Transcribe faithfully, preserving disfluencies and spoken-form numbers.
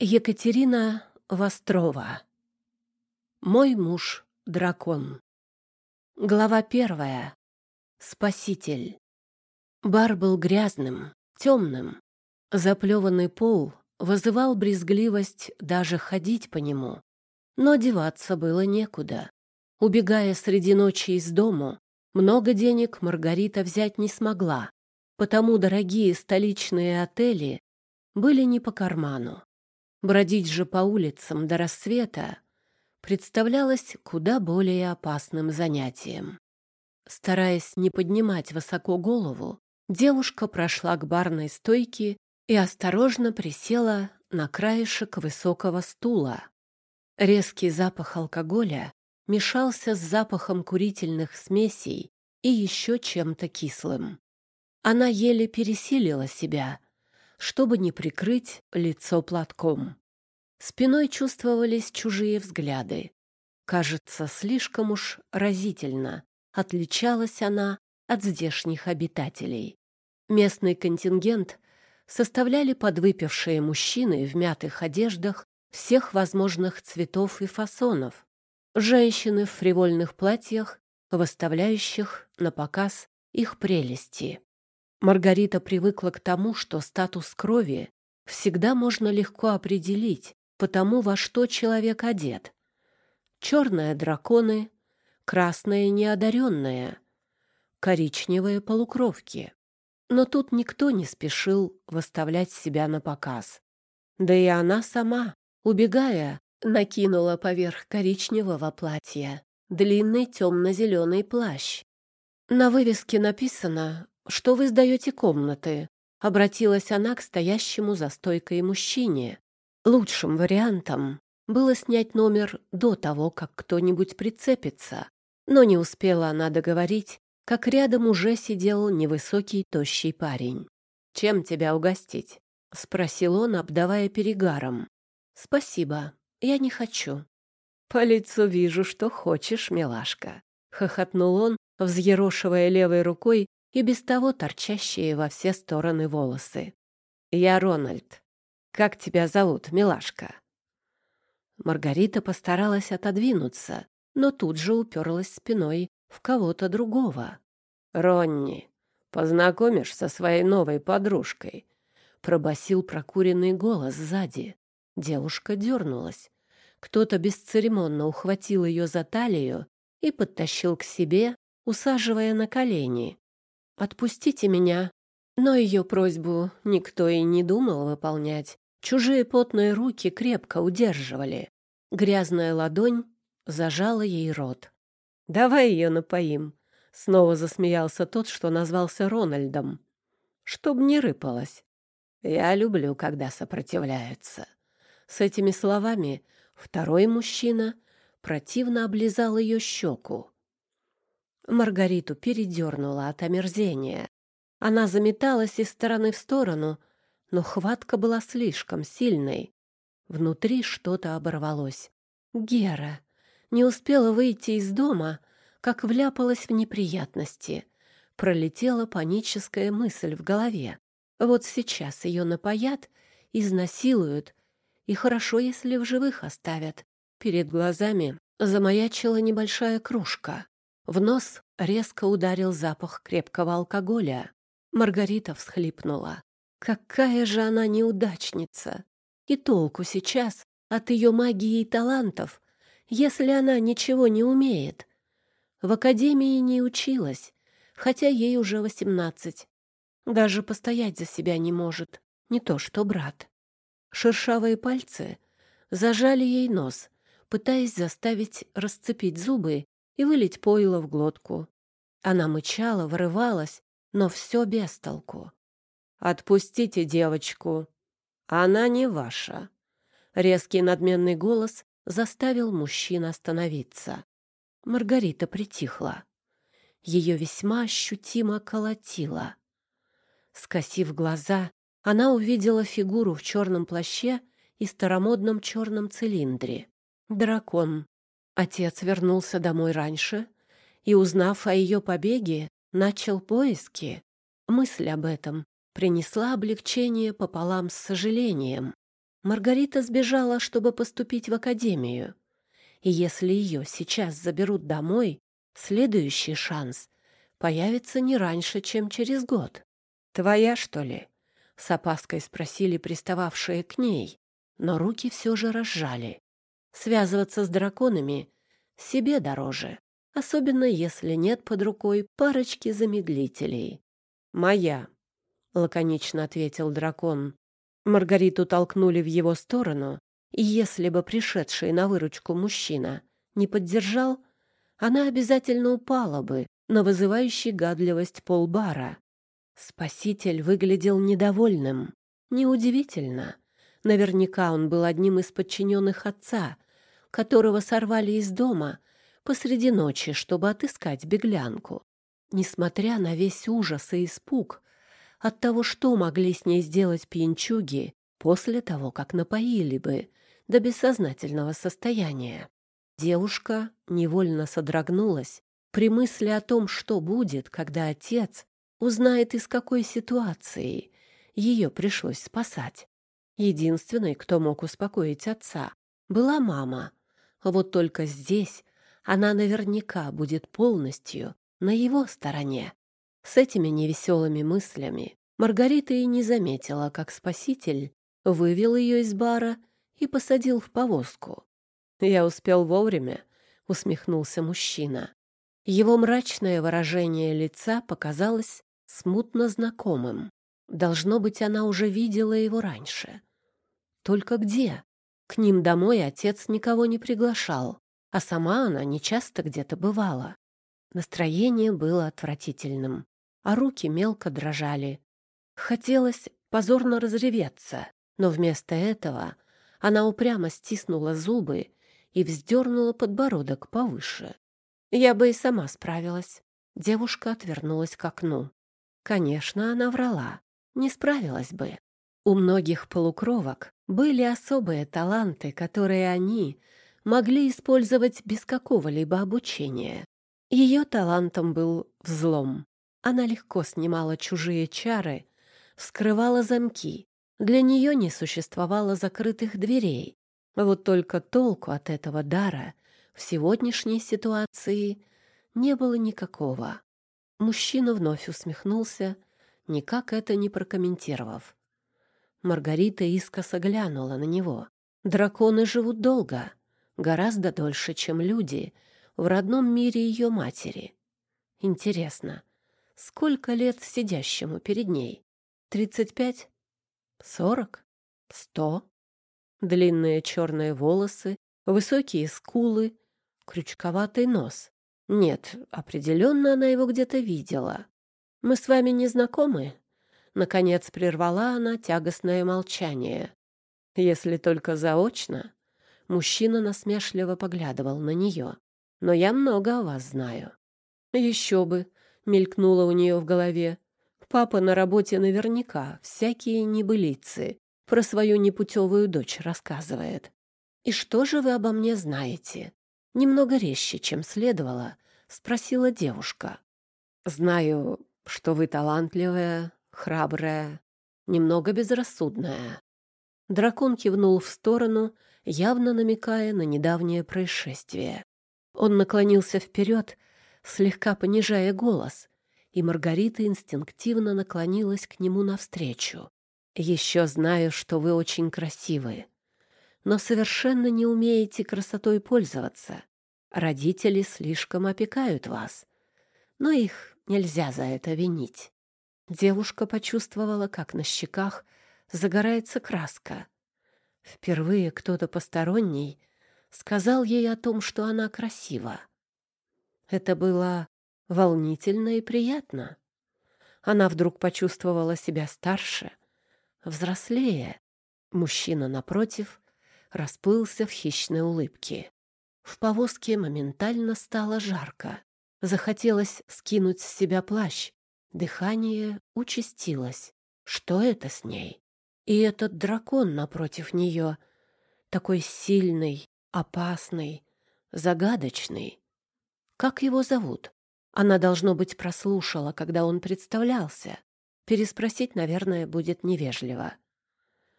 Екатерина Вострова. Мой муж — дракон. Глава первая. Спаситель. Бар был грязным, темным. Заплеванный пол вызывал брезгливость даже ходить по нему. Но деваться было некуда. Убегая среди ночи из дому, много денег Маргарита взять не смогла, потому дорогие столичные отели были не по карману. Бродить же по улицам до рассвета представлялось куда более опасным занятием. Стараясь не поднимать высоко голову, девушка прошла к барной стойке и осторожно присела на краешек высокого стула. Резкий запах алкоголя мешался с запахом курительных смесей и еще чем-то кислым. Она еле пересилила себя, чтобы не прикрыть лицо платком. Спиной чувствовались чужие взгляды. Кажется, слишком уж разительно отличалась она от здешних обитателей. Местный контингент составляли подвыпившие мужчины в мятых одеждах всех возможных цветов и фасонов, женщины в фривольных платьях, выставляющих на показ их прелести. Маргарита привыкла к тому, что статус крови всегда можно легко определить по тому, во что человек одет. Черные — драконы, красные — неодаренные, коричневые — полукровки. Но тут никто не спешил выставлять себя на показ. Да и она сама, убегая, накинула поверх коричневого платья длинный темно-зеленый плащ. На вывеске написано, что вы сдаете комнаты. Обратилась она к стоящему за стойкой мужчине. Лучшим вариантом было снять номер до того, как кто-нибудь прицепится. Но не успела она договорить, как рядом уже сидел невысокий тощий парень. «Чем тебя угостить?» — спросил он, обдавая перегаром. «Спасибо, я не хочу». «По лицу вижу, что хочешь, милашка», — хохотнул он, взъерошивая левой рукой и без того торчащие во все стороны волосы. «Я Рональд. Как тебя зовут, милашка?» Маргарита постаралась отодвинуться, но тут же уперлась спиной в кого-то другого. «Ронни, познакомишь со своей новой подружкой?» — пробасил прокуренный голос сзади. Девушка дернулась. Кто-то бесцеремонно ухватил ее за талию и подтащил к себе, усаживая на колени. «Отпустите меня». Но ее просьбу никто и не думал выполнять. Чужие потные руки крепко удерживали. Грязная ладонь зажала ей рот. «Давай ее напоим», — снова засмеялся тот, что назвался Рональдом. «Чтоб не рыпалась. Я люблю, когда сопротивляются». С этими словами второй мужчина противно облизал ее щеку. Маргариту передернула от омерзения. Она заметалась из стороны в сторону, но хватка была слишком сильной. Внутри что-то оборвалось. Гера не успела выйти из дома, как вляпалась в неприятности. Пролетела паническая мысль в голове. Вот сейчас ее напоят, изнасилуют, и хорошо, если в живых оставят. Перед глазами замаячила небольшая кружка. В нос резко ударил запах крепкого алкоголя. Маргарита всхлипнула. Какая же она неудачница! И толку сейчас от ее магии и талантов, если она ничего не умеет. В академии не училась, хотя ей уже восемнадцать. Даже постоять за себя не может, не то что брат. Шершавые пальцы зажали ей нос, пытаясь заставить расцепить зубы и вылить пойло в глотку. Она мычала, вырывалась, но все без толку. «Отпустите девочку. Она не ваша». Резкий надменный голос заставил мужчин остановиться. Маргарита притихла. Ее весьма ощутимо колотило. Скосив глаза, она увидела фигуру в черном плаще и старомодном черном цилиндре. Дракон. Отец вернулся домой раньше и, узнав о ее побеге, начал поиски. Мысль об этом принесла облегчение пополам с сожалением. Маргарита сбежала, чтобы поступить в академию. И если ее сейчас заберут домой, следующий шанс появится не раньше, чем через год. «Твоя, что ли?» — с опаской спросили пристававшие к ней, но руки все же разжали. Связываться с драконами себе дороже, особенно если нет под рукой парочки замедлителей. «Моя», — лаконично ответил дракон. Маргариту толкнули в его сторону, и если бы пришедший на выручку мужчина не поддержал, она обязательно упала бы на вызывающий гадливость пол бара. Спаситель выглядел недовольным. Неудивительно. Наверняка он был одним из подчиненных отца, которого сорвали из дома посреди ночи, чтобы отыскать беглянку. Несмотря на весь ужас и испуг от того, что могли с ней сделать пьянчуги после того, как напоили бы до бессознательного состояния, девушка невольно содрогнулась при мысли о том, что будет, когда отец узнает, из какой ситуации ее пришлось спасать. Единственной, кто мог успокоить отца, была мама. Вот только здесь она наверняка будет полностью на его стороне. С этими невеселыми мыслями Маргарита и не заметила, как спаситель вывел ее из бара и посадил в повозку. «Я успел вовремя», — усмехнулся мужчина. Его мрачное выражение лица показалось смутно знакомым. Должно быть, она уже видела его раньше. Только где? К ним домой отец никого не приглашал, а сама она нечасто где-то бывала. Настроение было отвратительным, а руки мелко дрожали. Хотелось позорно разреветься, но вместо этого она упрямо стиснула зубы и вздернула подбородок повыше. Я бы и сама справилась. Девушка отвернулась к окну. Конечно, она врала. Не справилась бы. У многих полукровок были особые таланты, которые они могли использовать без какого-либо обучения. Ее талантом был взлом. Она легко снимала чужие чары, вскрывала замки. Для нее не существовало закрытых дверей. Вот только толку от этого дара в сегодняшней ситуации не было никакого. Мужчина вновь усмехнулся, никак это не прокомментировав. Маргарита искоса глянула на него. Драконы живут долго, гораздо дольше, чем люди в родном мире ее матери. Интересно, сколько лет сидящему перед ней? Тридцать пять? Сорок? Сто? Длинные черные волосы, высокие скулы, крючковатый нос. Нет, определенно она его где-то видела. «Мы с вами не знакомы?» Наконец прервала она тягостное молчание. Если только заочно. Мужчина насмешливо поглядывал на нее. «Но я много о вас знаю». «Еще бы!» — мелькнуло у нее в голове. «Папа на работе наверняка всякие небылицы про свою непутевую дочь рассказывает. И что же вы обо мне знаете?» Немного резче, чем следовало, спросила девушка. «Знаю, что вы талантливая, храбрая, немного безрассудная». Дракон кивнул в сторону, явно намекая на недавнее происшествие. Он наклонился вперед, слегка понижая голос, и Маргарита инстинктивно наклонилась к нему навстречу. «Еще знаю, что вы очень красивы, но совершенно не умеете красотой пользоваться. Родители слишком опекают вас, но их нельзя за это винить». Девушка почувствовала, как на щеках загорается краска. Впервые кто-то посторонний сказал ей о том, что она красива. Это было волнительно и приятно. Она вдруг почувствовала себя старше, взрослее. Мужчина, напротив, расплылся в хищной улыбке. В повозке моментально стало жарко. Захотелось скинуть с себя плащ. Дыхание участилось. Что это с ней? И этот дракон напротив нее, такой сильный, опасный, загадочный. Как его зовут? Она, должно быть, прослушала, когда он представлялся. Переспросить, наверное, будет невежливо.